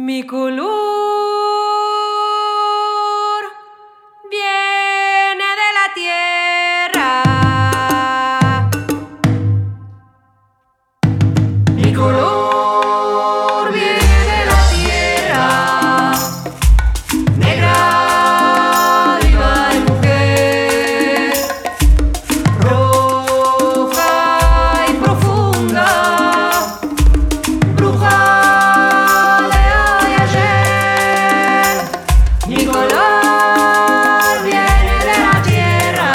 Mi color viene de la tierra. Mi color viene de la tierra. Negra, viva y mujer, roja y profunda, bruja. Mi color viene de la tierra,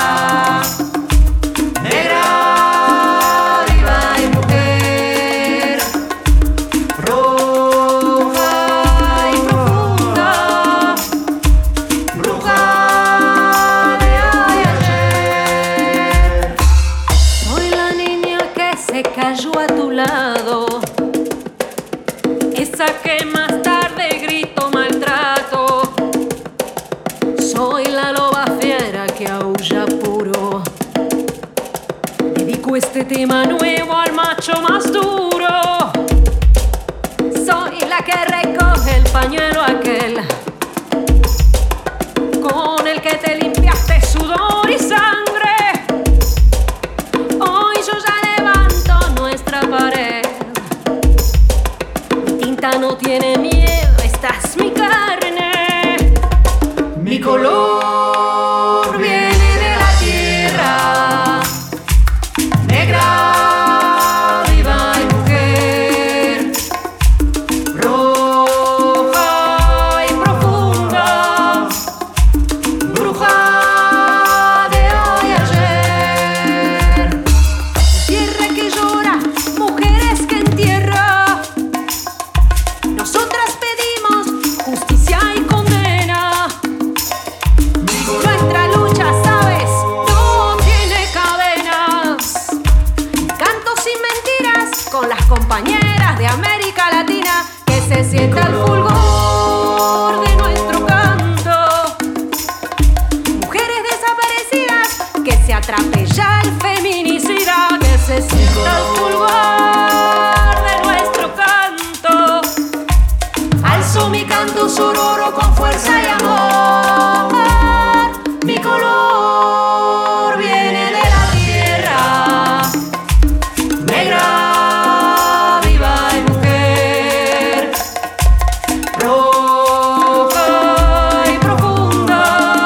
negra, viva y mujer, roja y profunda, bruja de hoy y ayer. Soy la niña que se cayó a tu lado, esa que más tarde gritó maltrato. Soy la loba fiera que aúlla puro. Dedico este tema nuevo al macho más duro. Soy la que recoge el pañuelo aquel con el que te limpiaste sudor y sangre. Hoy yo ya levanto nuestra pared. Mi tinta no tiene miedo, esta es mi carne. Mi color viene de la tierra, negra, viva y mujer, roja y profunda, bruja de hoy y ayer. Tierra que llora, mujeres que entierra. Nosotras pedimos justicia y condena. Nuestra lucha, sabes, no tiene cadenas. Canto sin mentiras con las compañeras de América Latina. Que se sienta el fulgor de nuestro canto. Mujeres desaparecidas, que se atrape ya el feminicida. Que se sienta el fulgor de nuestro canto. Alzo mi canto sororo con fuerza y amor. Mi color viene de la tierra, negra, viva y mujer, roja y profunda,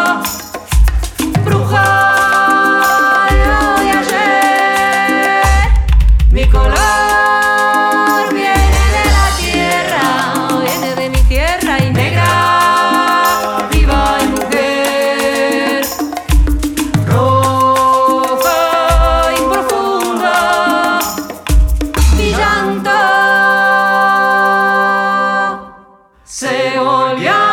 bruja de hoy y ayer. Mi color viene de la tierra, viene de mi tierra y negra, viva y mujer, roja y profunda, mi llanto se volvió